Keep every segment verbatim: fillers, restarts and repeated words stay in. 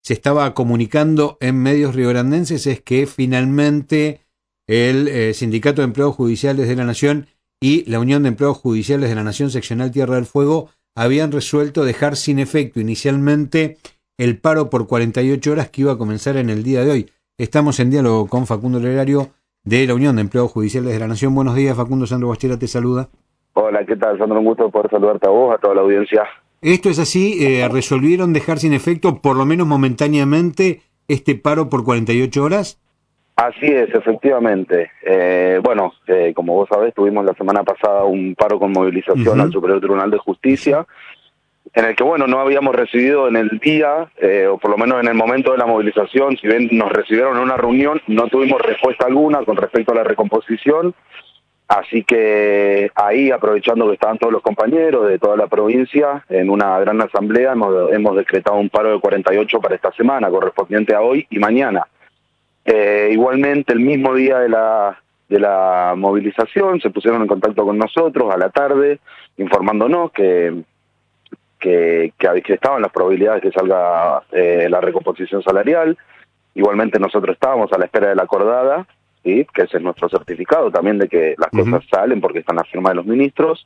se estaba comunicando en medios riograndenses es que finalmente el eh, Sindicato de Empleados Judiciales de la Nación y la Unión de Empleados Judiciales de la Nación Seccional Tierra del Fuego habían resuelto dejar sin efecto inicialmente el paro por cuarenta y ocho horas que iba a comenzar en el día de hoy. Estamos en diálogo con Facundo Lerario de la Unión de Empleados Judiciales de la Nación. Buenos días, Facundo. Sandro Bachera te saluda. Hola, ¿qué tal, Sandro? Un gusto poder saludarte a vos, a toda la audiencia. Esto es así, eh, ¿resolvieron dejar sin efecto, por lo menos momentáneamente, este paro por cuarenta y ocho horas? Así es, efectivamente. Eh, bueno, eh, como vos sabés, tuvimos la semana pasada un paro con movilización uh-huh. al Superior Tribunal de Justicia, en el que, bueno, no habíamos recibido en el día, eh, o por lo menos en el momento de la movilización, si bien nos recibieron en una reunión, no tuvimos respuesta alguna con respecto a la recomposición. Así que ahí, aprovechando que estaban todos los compañeros de toda la provincia, en una gran asamblea hemos, hemos decretado un paro de cuarenta y ocho para esta semana, correspondiente a hoy y mañana. Eh, igualmente, el mismo día de la, de la movilización, se pusieron en contacto con nosotros a la tarde, informándonos que, que, que, que estaban las probabilidades de que salga eh, la recomposición salarial. Igualmente nosotros estábamos a la espera de la acordada, ¿sí? Que ese es nuestro certificado también de que las uh-huh. cosas salen porque están las firmas de los ministros.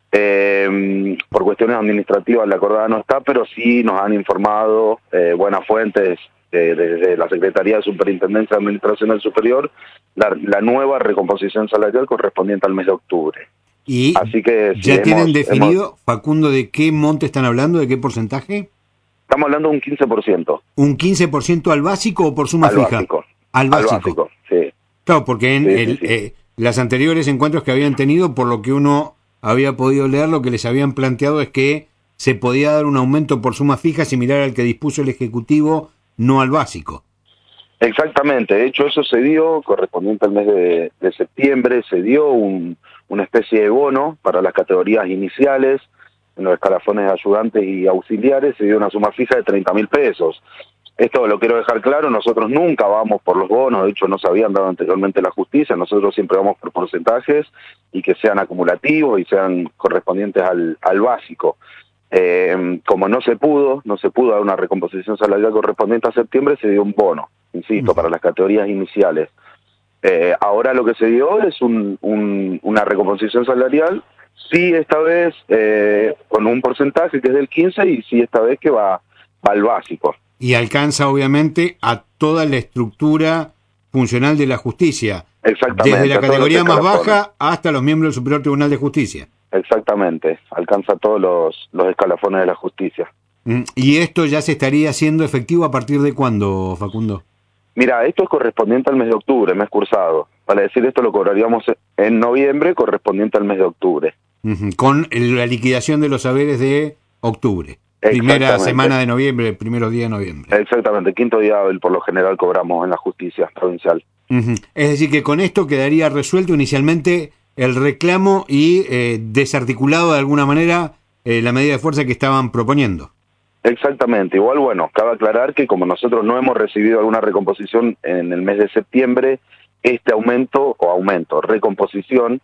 Eh, por cuestiones administrativas la acordada no está, pero sí nos han informado eh, buenas fuentes desde de, de la Secretaría de Superintendencia de Administración Superior la, la nueva recomposición salarial correspondiente al mes de octubre. ¿Y Así que ya sí, tienen hemos, definido, hemos, Facundo, de qué monte están hablando, de qué porcentaje? Estamos hablando de un quince por ciento. ¿Un quince por ciento al básico o por suma al fija? Básico. Al básico. Al básico, sí. Claro, porque en sí, el, sí, sí. Eh, las anteriores encuentros que habían tenido, por lo que uno había podido leer, lo que les habían planteado es que se podía dar un aumento por suma fija similar al que dispuso el Ejecutivo, no al básico. Exactamente, de hecho eso se dio, correspondiente al mes de, de septiembre, se dio un, una especie de bono para las categorías iniciales, en los escalafones de ayudantes y auxiliares, se dio una suma fija de treinta mil pesos. Esto lo quiero dejar claro, nosotros nunca vamos por los bonos, de hecho no se habían dado anteriormente la justicia, nosotros siempre vamos por porcentajes y que sean acumulativos y sean correspondientes al, al básico. Eh, como no se pudo, no se pudo dar una recomposición salarial correspondiente a septiembre, se dio un bono, insisto, para las categorías iniciales. Eh, ahora lo que se dio es un, un, una recomposición salarial, sí esta vez eh, con un porcentaje que es del quince y sí esta vez que va, va al básico. Y alcanza obviamente a toda la estructura funcional de la justicia, exactamente, desde la categoría más baja hasta los miembros del Superior Tribunal de Justicia. Exactamente, alcanza todos los, los escalafones de la justicia. ¿Y esto ya se estaría haciendo efectivo a partir de cuándo, Facundo? Mira, esto es correspondiente al mes de octubre, mes cursado. Para decir esto lo cobraríamos en noviembre, correspondiente al mes de octubre. Uh-huh. Con la liquidación de los saberes de octubre. Primera semana de noviembre, primeros días de noviembre. Exactamente, quinto día hábil por lo general cobramos en la justicia provincial. Uh-huh. Es decir, que con esto quedaría resuelto inicialmente el reclamo y eh, desarticulado de alguna manera eh, la medida de fuerza que estaban proponiendo. Exactamente, igual bueno, cabe aclarar que como nosotros no hemos recibido alguna recomposición en el mes de septiembre, este aumento, o aumento, recomposición,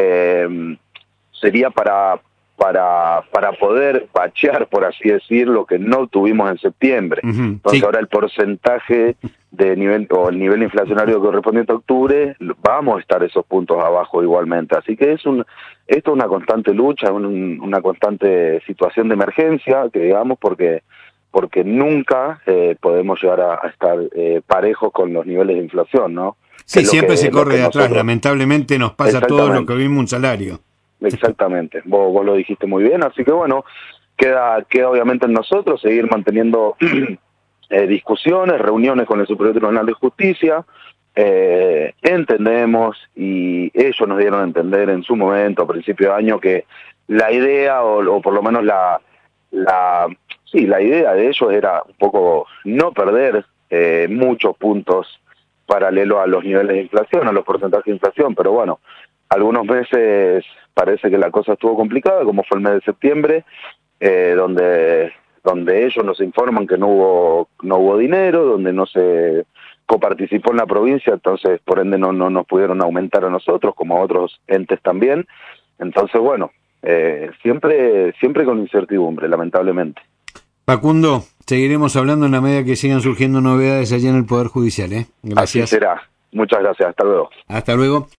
eh, sería para... para para poder bachear, por así decir, lo que no tuvimos en septiembre. Uh-huh. Entonces sí. Ahora el porcentaje de nivel o el nivel inflacionario correspondiente a octubre, vamos a estar esos puntos abajo igualmente. Así que es un esto es una constante lucha, un, una constante situación de emergencia, que digamos, porque porque nunca eh, podemos llegar a, a estar eh, parejos con los niveles de inflación, ¿no? Sí, siempre que, se corre de atrás. Nosotros... Lamentablemente nos pasa todo lo que vimos un salario. Exactamente, vos, vos lo dijiste muy bien, así que bueno, queda, queda obviamente en nosotros seguir manteniendo eh, discusiones, reuniones con el Superior Tribunal de Justicia, eh, entendemos, y ellos nos dieron a entender en su momento, a principio de año, que la idea, o, o por lo menos la, la, sí, la idea de ellos era un poco no perder eh, muchos puntos paralelos a los niveles de inflación, a los porcentajes de inflación, pero bueno, algunos meses parece que la cosa estuvo complicada, como fue el mes de septiembre, eh, donde donde ellos nos informan que no hubo no hubo dinero, donde no se coparticipó en la provincia, entonces por ende no, no nos pudieron aumentar a nosotros, como a otros entes también. Entonces, bueno, eh, siempre siempre con incertidumbre, lamentablemente. Facundo, seguiremos hablando en la medida que sigan surgiendo novedades allá en el Poder Judicial, ¿eh? Gracias. Así será. Muchas gracias. Hasta luego. Hasta luego.